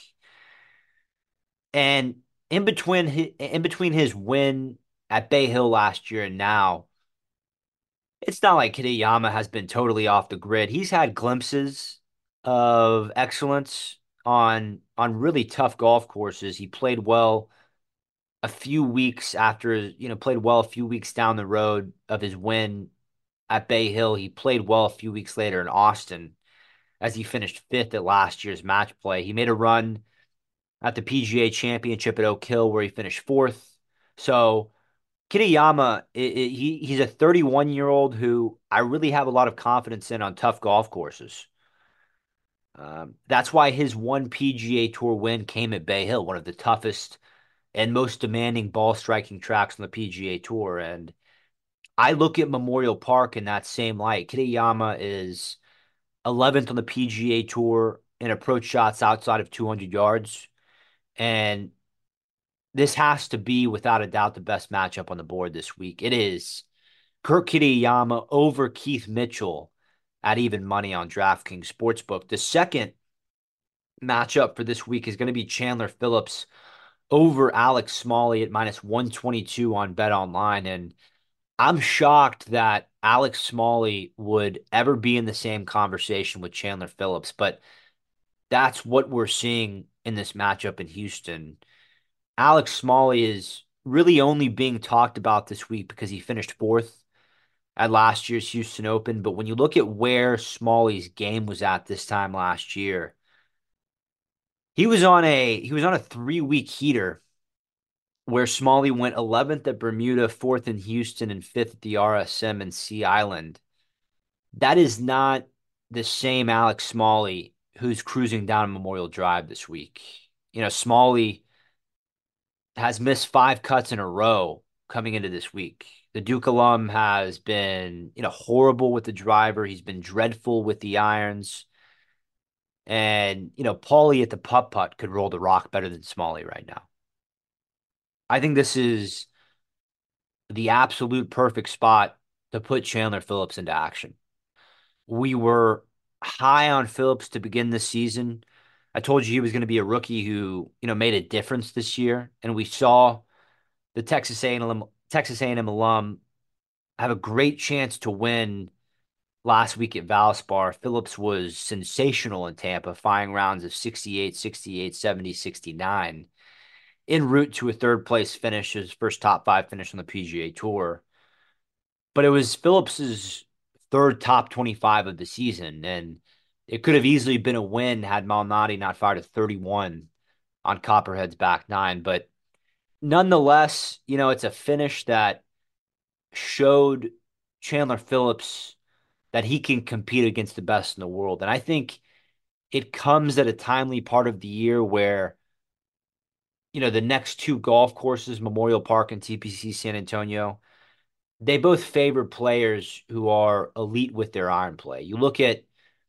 And in between his, in between his win at Bay Hill last year and now, it's not like Kitayama has been totally off the grid. He's had glimpses of excellence on on really tough golf courses. He played well a few weeks after, you know, played well a few weeks down the road of his win at Bay Hill. He played well a few weeks later in Austin as he finished fifth at last year's match play. He made a run at the P G A Championship at Oak Hill where he finished fourth. So Kitayama, it, it, he he's a thirty-one-year-old who I really have a lot of confidence in on tough golf courses. Um, that's why his one P G A Tour win came at Bay Hill, one of the toughest and most demanding ball striking tracks on the P G A Tour. And I look at Memorial Park in that same light. Kitayama is eleventh on the P G A Tour in approach shots outside of two hundred yards. And this has to be, without a doubt, the best matchup on the board this week. It is Kurt Kitayama over Keith Mitchell at even money on DraftKings Sportsbook. The second matchup for this week is going to be Chandler Phillips over Alex Smalley at minus one twenty-two on BetOnline. And I'm shocked that Alex Smalley would ever be in the same conversation with Chandler Phillips, but that's what we're seeing in this matchup in Houston. Alex Smalley is really only being talked about this week because he finished fourth at last year's Houston Open. But when you look at where Smalley's game was at this time last year, he was on a he was on a three-week heater where Smalley went eleventh at Bermuda, fourth in Houston, and fifth at the R S M and Sea Island. That is not the same Alex Smalley who's cruising down Memorial Drive this week. You know, Smalley has missed five cuts in a row coming into this week. The Duke alum has been, you know, horrible with the driver. He's been dreadful with the irons. And, you know, Paulie at the putt-putt could roll the rock better than Smalley right now. I think this is the absolute perfect spot to put Chandler Phillips into action. We were high on Phillips to begin this season. I told you he was going to be a rookie who, you know, made a difference this year. And we saw the Texas A and M, Texas A and M alum have a great chance to win last week at Valspar. Phillips was sensational in Tampa, firing rounds of sixty-eight, sixty-eight, seventy, sixty-nine, en route to a third place finish, his first top five finish on the P G A Tour. But it was Phillips's third top twenty-five of the season, and it could have easily been a win had Malnati not fired a thirty-one on Copperhead's back nine. But nonetheless, you know, it's a finish that showed Chandler Phillips that he can compete against the best in the world. And I think it comes at a timely part of the year where, you know, the next two golf courses, Memorial Park and T P C San Antonio, they both favor players who are elite with their iron play. You look at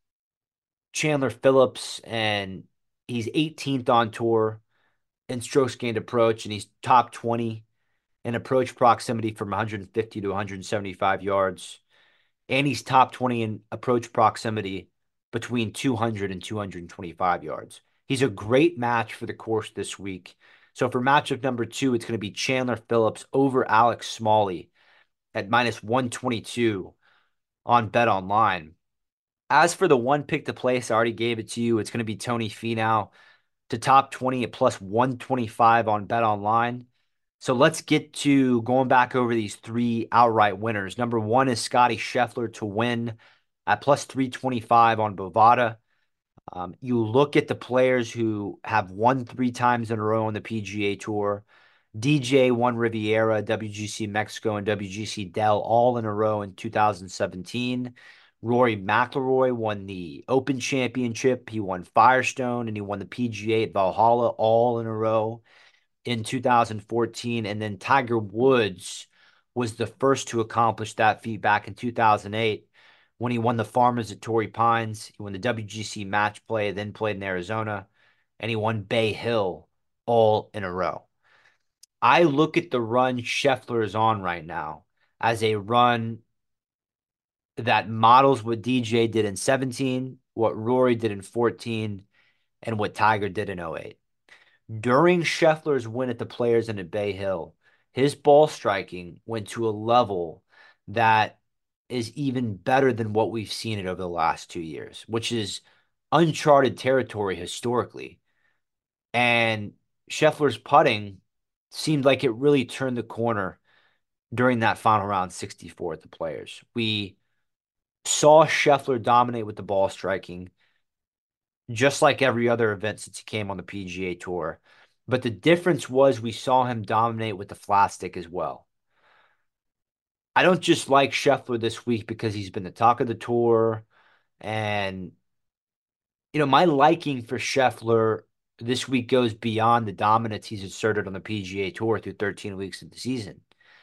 Chandler Phillips, and he's eighteenth on tour in strokes gained approach, and he's top twenty in approach proximity from one hundred fifty to one hundred seventy-five yards. And he's top twenty in approach proximity between two hundred and two hundred twenty-five yards. He's a great match for the course this week. So for matchup number two, it's going to be Chandler Phillips over Alex Smalley at minus one twenty-two on BetOnline. As for the one pick to place, I already gave it to you. It's going to be Tony Finau to top twenty at plus one twenty-five on BetOnline. So let's get to going back over these three outright winners. Number one is Scotty Scheffler to win at plus three twenty-five on Bovada. Um, you look at the players who have won three times in a row on the P G A Tour. D J won Riviera, W G C Mexico, and W G C Dell all in a row in two thousand seventeen. Rory McIlroy won the Open Championship. He won Firestone, and he won the P G A at Valhalla all in a row in two thousand fourteen. And then Tiger Woods was the first to accomplish that feat back in two thousand eight when he won the Farmers at Torrey Pines. He won the W G C Match Play, then played in Arizona, and he won Bay Hill all in a row. I look at the run Scheffler is on right now as a run that models what D J did in seventeen, what Rory did in fourteen, and what Tiger did in oh eight. During Scheffler's win at the Players and at Bay Hill, his ball striking went to a level that is even better than what we've seen it over the last two years, which is uncharted territory historically. And Scheffler's putting seemed like it really turned the corner during that final round sixty-four at the Players. We saw Scheffler dominate with the ball striking, just like every other event since he came on the P G A Tour. But the difference was we saw him dominate with the flat stick as well. I don't just like Scheffler this week because he's been the talk of the tour. And, you know, my liking for Scheffler this week goes beyond the dominance he's asserted on the P G A Tour through thirteen weeks of the season.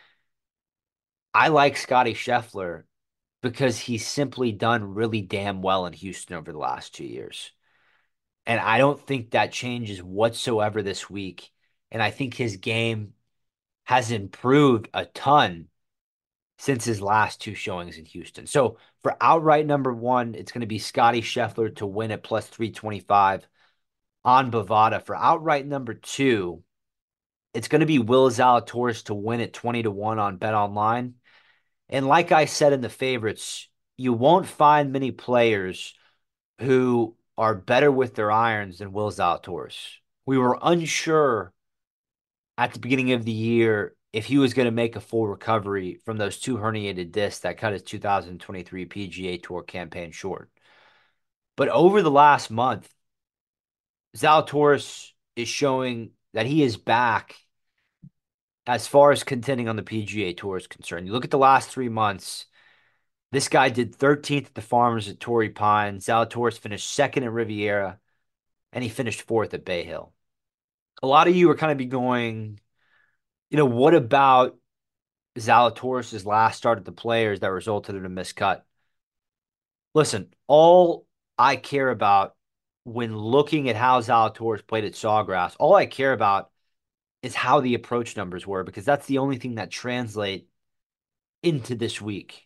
I like Scotty Scheffler because he's simply done really damn well in Houston over the last two years. And I don't think that changes whatsoever this week. And I think his game has improved a ton since his last two showings in Houston. So for outright number one, it's going to be Scotty Scheffler to win at plus three twenty-five on Bovada. For outright number two, it's going to be Will Zalatoris to win at twenty to one on BetOnline. And like I said in the favorites, you won't find many players who are better with their irons than Will Zalatoris. We were unsure at the beginning of the year if he was going to make a full recovery from those two herniated discs that cut his two thousand twenty-three P G A Tour campaign short. But over the last month, Zalatoris is showing that he is back as far as contending on the P G A Tour is concerned. You look at the last three months, this guy did thirteenth at the Farmers at Torrey Pines. Zalatoris finished second at Riviera, and he finished fourth at Bay Hill. A lot of you are kind of be going, you know, what about Zalatoris' last start at the Players that resulted in a miscut? Listen, all I care about when looking at how Zalatoris played at Sawgrass, all I care about is how the approach numbers were, because that's the only thing that translate into this week.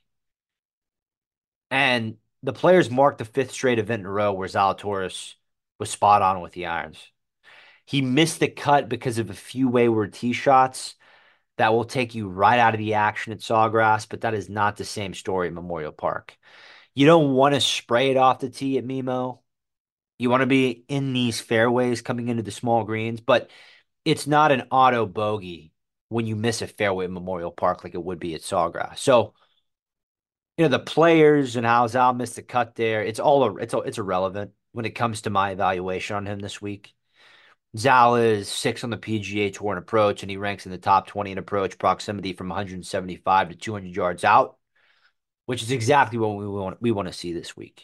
And the Players marked the fifth straight event in a row where Zalatoris was spot on with the irons. He missed the cut because of a few wayward tee shots that will take you right out of the action at Sawgrass, but that is not the same story at Memorial Park. You don't want to spray it off the tee at M M O. You want to be in these fairways coming into the small greens, but it's not an auto bogey when you miss a fairway at Memorial Park like it would be at Sawgrass. So, you know, the Players and how Zal missed the cut there, it's all it's it's irrelevant when it comes to my evaluation on him this week. Zal is six on the P G A Tour in approach, and he ranks in the top twenty in approach proximity from one seventy-five to two hundred yards out, which is exactly what we want we want to see this week.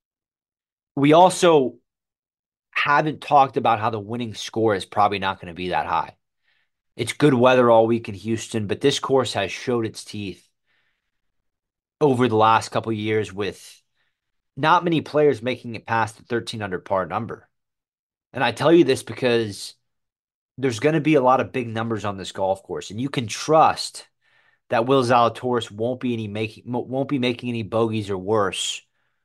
We also haven't talked about how the winning score is probably not going to be that high. It's good weather all week in Houston, but this course has showed its teeth over the last couple of years with not many players making it past the thirteen under par number. And I tell you this because there's going to be a lot of big numbers on this golf course, and you can trust that Will Zalatoris won't be any making won't be making any bogeys or worse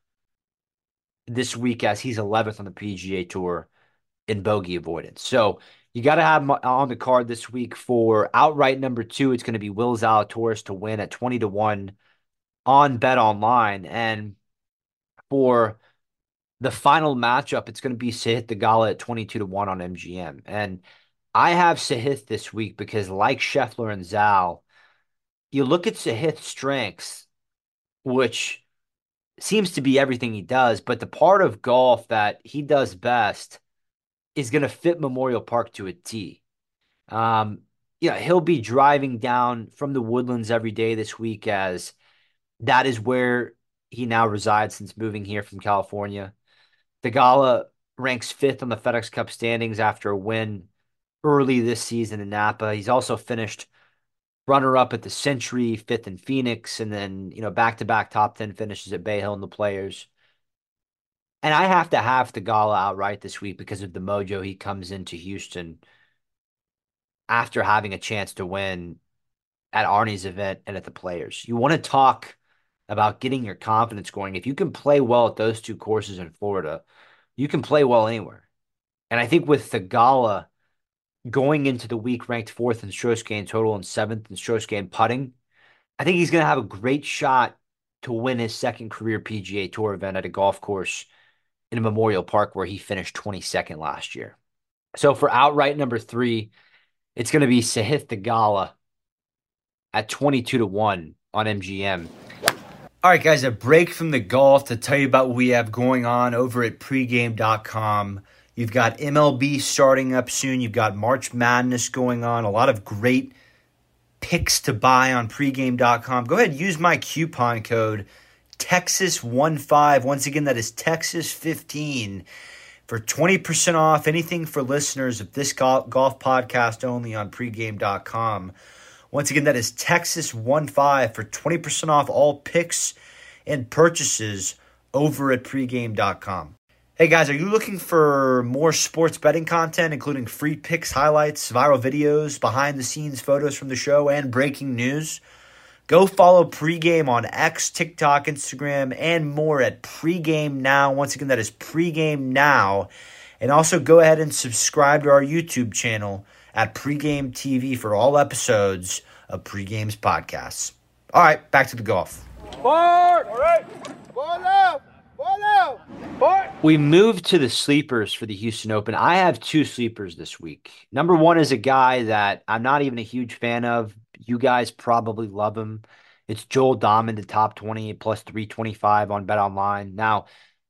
this week, as he's eleventh on the P G A Tour in bogey avoidance. So you got to have him on the card this week. For outright number two, it's going to be Will Zalatoris to win at twenty to one on BetOnline. And for the final matchup, it's going to be Sahith Theegala at twenty-two to one on M G M. And I have Sahith this week because, like Scheffler and Zal, you look at Sahith's strengths, which seems to be everything he does, but the part of golf that he does best is going to fit Memorial Park to a T. Um, yeah, he'll be driving down from the Woodlands every day this week, as that is where he now resides since moving here from California. Theegala ranks fifth on the FedEx Cup standings after a win early this season in Napa. He's also finished runner-up at the Century, fifth in Phoenix, and then, you know, back-to-back top ten finishes at Bay Hill and the Players. And I have to have Theegala outright this week because of the mojo he comes into Houston after having a chance to win at Arnie's event and at the Players. You want to talk about getting your confidence going. If you can play well at those two courses in Florida, you can play well anywhere. And I think with Theegala going into the week ranked fourth in strokes gained total and seventh in strokes gained putting, I think he's going to have a great shot to win his second career P G A Tour event at a golf course in a Memorial Park where he finished twenty-second last year. So for outright number three, it's going to be Sahith Theegala at twenty-two to one on M G M. All right, guys, a break from the golf to tell you about what we have going on over at pregame dot com. You've got M L B starting up soon. You've got March Madness going on. A lot of great picks to buy on pregame dot com. Go ahead, use my coupon code Texas fifteen. Once again, that is Texas fifteen for twenty percent off anything for listeners of this golf, golf podcast only on pregame dot com. Once again, that is Texas fifteen for twenty percent off all picks and purchases over at pregame dot com. Hey guys, are you looking for more sports betting content, including free picks, highlights, viral videos, behind-the-scenes photos from the show, and breaking news? Go follow Pregame on X, TikTok, Instagram, and more at Pregame Now. Once again, that is Pregame Now. And also go ahead and subscribe to our YouTube channel at Pregame T V for all episodes of Pregame's podcasts. All right, back to the golf. Four. All right. Ball out. Ball out. Four. We moved to the sleepers for the Houston Open. I have two sleepers this week. Number one is a guy that I'm not even a huge fan of. You guys probably love him. It's Joel Dahmen, the top twenty plus three twenty-five on BetOnline. Now,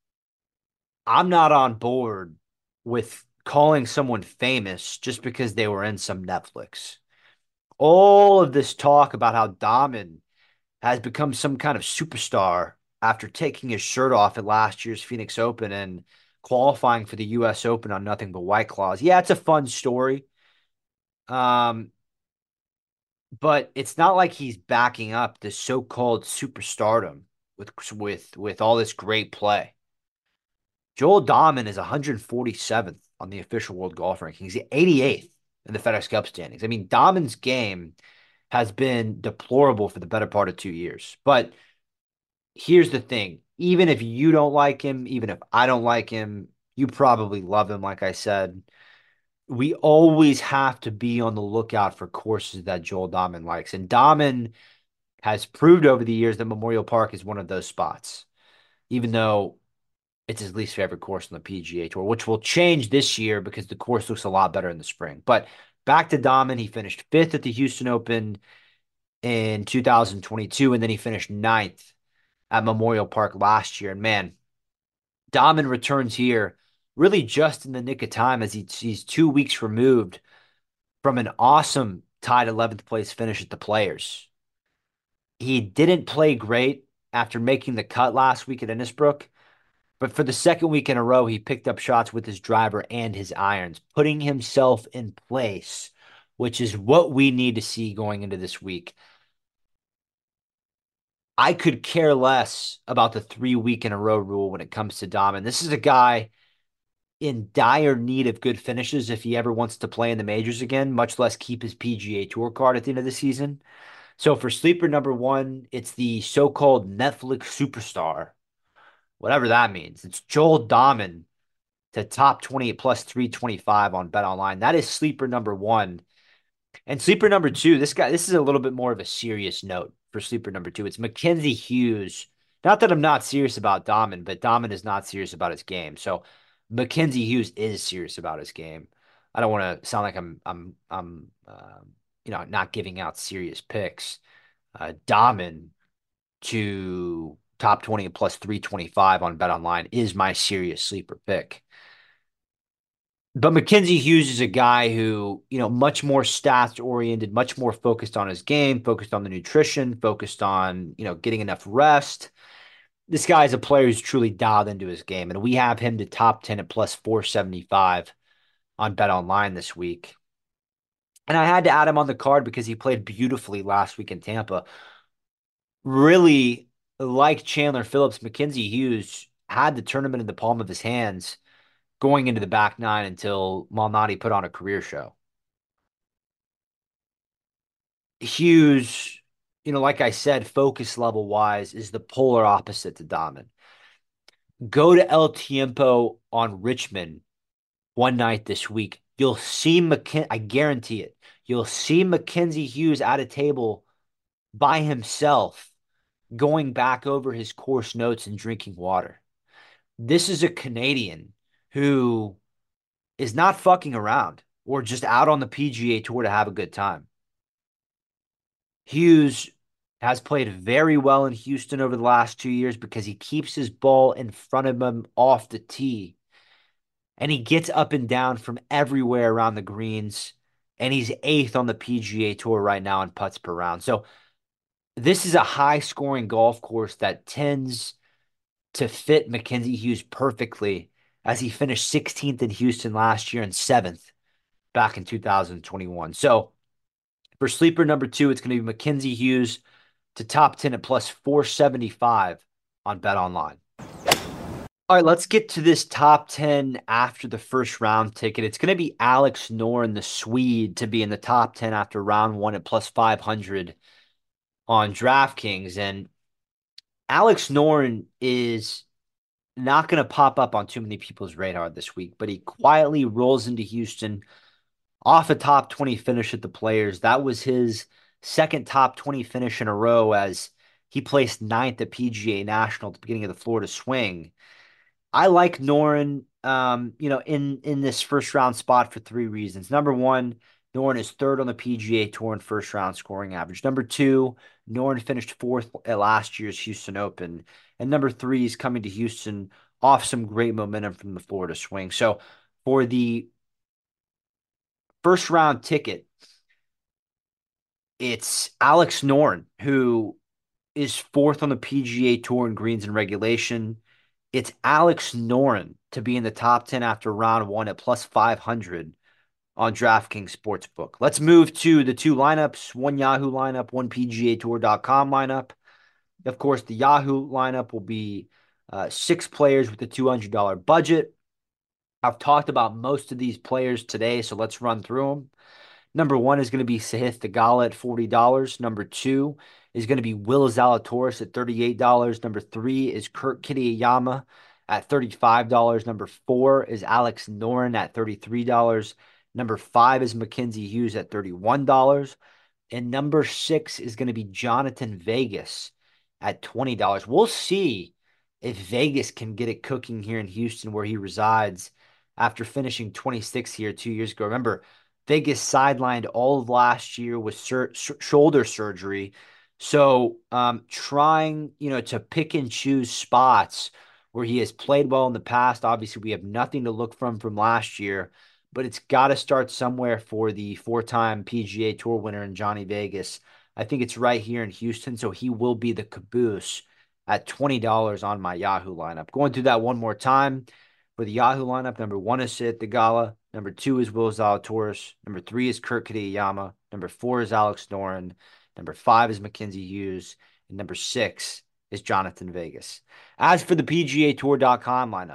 I'm not on board with calling someone famous just because they were in some Netflix. All of this talk about how Dahmen has become some kind of superstar after taking his shirt off at last year's Phoenix Open and qualifying for the U S Open on nothing but White Claws. Yeah, it's a fun story. Um, but it's not like he's backing up this so-called superstardom with, with, with all this great play. Joel Dahmen is one hundred forty-seventh on the official world golf rankings. He's eighty-eighth in the FedEx Cup standings. I mean, Dahmen's game has been deplorable for the better part of two years. But here's the thing. Even if you don't like him, even if I don't like him, you probably love him, like I said. We always have to be on the lookout for courses that Joel Dahmen likes. And Dahmen has proved over the years that Memorial Park is one of those spots, even though it's his least favorite course on the P G A Tour, which will change this year because the course looks a lot better in the spring. But back to Dahmen, he finished fifth at the Houston Open in two thousand twenty-two, and then he finished ninth at Memorial Park last year. And man, Dahmen returns here really just in the nick of time as he, he's two weeks removed from an awesome tied eleventh place finish at the Players. He didn't play great after making the cut last week at Innisbrook, but for the second week in a row, he picked up shots with his driver and his irons, putting himself in place, which is what we need to see going into this week. I could care less about the three week in a row rule when it comes to Dahmen. This is a guy in dire need of good finishes if he ever wants to play in the majors again, much less keep his P G A Tour card at the end of the season. So for sleeper number one, it's the so-called Netflix superstar, whatever that means. It's Joel Dahmen to top twenty plus three twenty-five on BetOnline. That is sleeper number one. And sleeper number two, this guy, this is a little bit more of a serious note for sleeper number two. It's Mackenzie Hughes. Not that I'm not serious about Dahmen, but Dahmen is not serious about his game. So Mackenzie Hughes is serious about his game. I don't want to sound like I'm, I'm, I'm, uh, you know, not giving out serious picks. Uh, Dahmen to top twenty plus three twenty-five on BetOnline is my serious sleeper pick. But Mackenzie Hughes is a guy who, you know, much more stats oriented, much more focused on his game, focused on the nutrition, focused on, you know, getting enough rest. This guy is a player who's truly dialed into his game, and we have him to top ten at plus four seventy-five on BetOnline this week. And I had to add him on the card because he played beautifully last week in Tampa. Really, like Chandler Phillips, Mackenzie Hughes had the tournament in the palm of his hands going into the back nine until Malnati put on a career show. Hughes, you know, like I said, focus level wise, is the polar opposite to Dahmen. Go to El Tiempo on Richmond one night this week. You'll see McKin- I guarantee it. You'll see Mackenzie Hughes at a table by himself, going back over his course notes and drinking water. This is a Canadian who is not fucking around or just out on the P G A Tour to have a good time. Hughes has played very well in Houston over the last two years because he keeps his ball in front of him off the tee. And he gets up and down from everywhere around the greens. And he's eighth on the P G A Tour right now in putts per round. So this is a high-scoring golf course that tends to fit Mackenzie Hughes perfectly, as he finished sixteenth in Houston last year and seventh back in two thousand twenty-one. So for sleeper number two, it's going to be Mackenzie Hughes to top ten at plus four seventy-five on BetOnline. All right, let's get to this top ten after the first round ticket. It's going to be Alex Noren, the Swede, to be in the top ten after round one at plus five hundred on DraftKings. And Alex Noren is not going to pop up on too many people's radar this week, but he quietly rolls into Houston off a top twenty finish at the Players. That was his second top twenty finish in a row, as he placed ninth at P G A National at the beginning of the Florida Swing. I like Noren, um, you know, in, in this first round spot for three reasons. Number one, Noren is third on the P G A Tour in first round scoring average. Number two, Noren finished fourth at last year's Houston Open. And number three, he's coming to Houston off some great momentum from the Florida Swing. So for the first round ticket, it's Alex Noren, who is fourth on the P G A Tour in greens and regulation. It's Alex Noren to be in the top ten after round one at plus five hundred on DraftKings Sportsbook. Let's move to the two lineups, one Yahoo lineup, one P G A Tour dot com lineup. Of course, the Yahoo lineup will be uh, six players with a two hundred dollars budget. I've talked about most of these players today, so let's run through them. Number one is going to be Sahith Theegala at forty dollars. Number two is going to be Will Zalatoris at thirty-eight dollars. Number three is Kurt Kitayama at thirty-five dollars. Number four is Alex Noren at thirty-three dollars. Number five is Mackenzie Hughes at thirty-one dollars. And number six is going to be Jonathan Vegas at twenty dollars. We'll see if Vegas can get it cooking here in Houston, where he resides, after finishing twenty-sixth here two years ago. Remember, Vegas sidelined all of last year with sur- shoulder surgery. So um, trying, you know, to pick and choose spots where he has played well in the past. Obviously, we have nothing to look from from last year, but it's got to start somewhere for the four-time P G A Tour winner in Johnny Vegas. I think it's right here in Houston, so he will be the caboose at twenty dollars on my Yahoo lineup. Going through that one more time. For the Yahoo lineup, number one is Sahith Theegala. Number two is Will Zalatoris. Number three is Kurt Kitayama. Number four is Alex Noren. Number five is Mackenzie Hughes. And number six is Jonathan Vegas. As for the P G A Tour dot com lineup,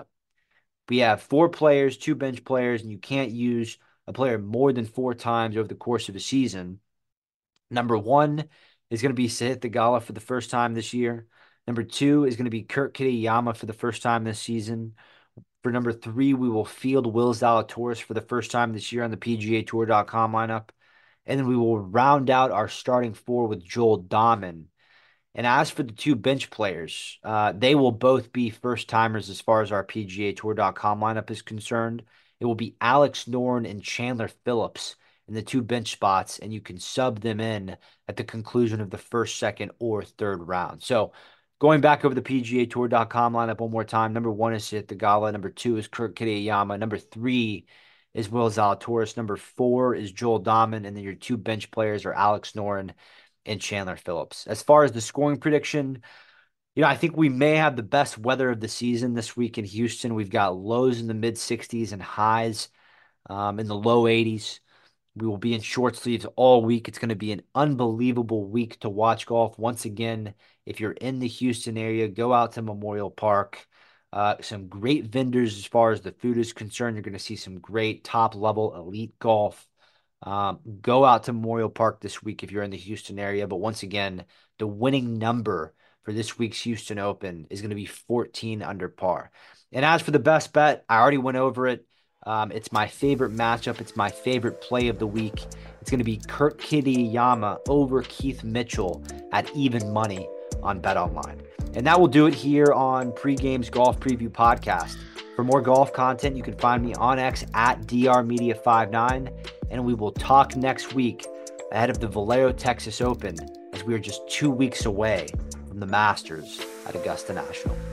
we have four players, two bench players, and you can't use a player more than four times over the course of a season. Number one is going to be Sahith Theegala for the first time this year. Number two is going to be Kurt Kitayama for the first time this season. For number three, we will field Will Zalatoris for the first time this year on the P G A Tour dot com lineup. And then we will round out our starting four with Joel Dahmen. And as for the two bench players, uh, they will both be first-timers as far as our P G A Tour dot com lineup is concerned. It will be Alex Noren and Chandler Phillips in the two bench spots, and you can sub them in at the conclusion of the first, second, or third round. So going back over the P G A Tour dot com lineup one more time, number one is Sahith Theegala. Number two is Kurt Kitayama. Number three is Will Zalatoris. Number four is Joel Dahmen. And then your two bench players are Alex Noren and Chandler Phillips. As far as the scoring prediction, you know, I think we may have the best weather of the season this week in Houston. We've got lows in the mid sixties and highs um, in the low eighties. We will be in short sleeves all week. It's going to be an unbelievable week to watch golf. Once again, if you're in the Houston area, go out to Memorial Park. Uh, some great vendors as far as the food is concerned. You're going to see some great top-level elite golf Um, go out to Memorial Park this week if you're in the Houston area. But once again, the winning number for this week's Houston Open is going to be fourteen under par. And as for the best bet, I already went over it. Um, it's my favorite matchup. It's my favorite play of the week. It's going to be Kurt Kitayama over Keith Mitchell at even money on BetOnline. And that will do it here on Pregame's Golf Preview Podcast. For more golf content, you can find me on X at D R Media fifty-nine, and we will talk next week ahead of the Vallejo Texas Open, as we are just two weeks away from the Masters at Augusta National.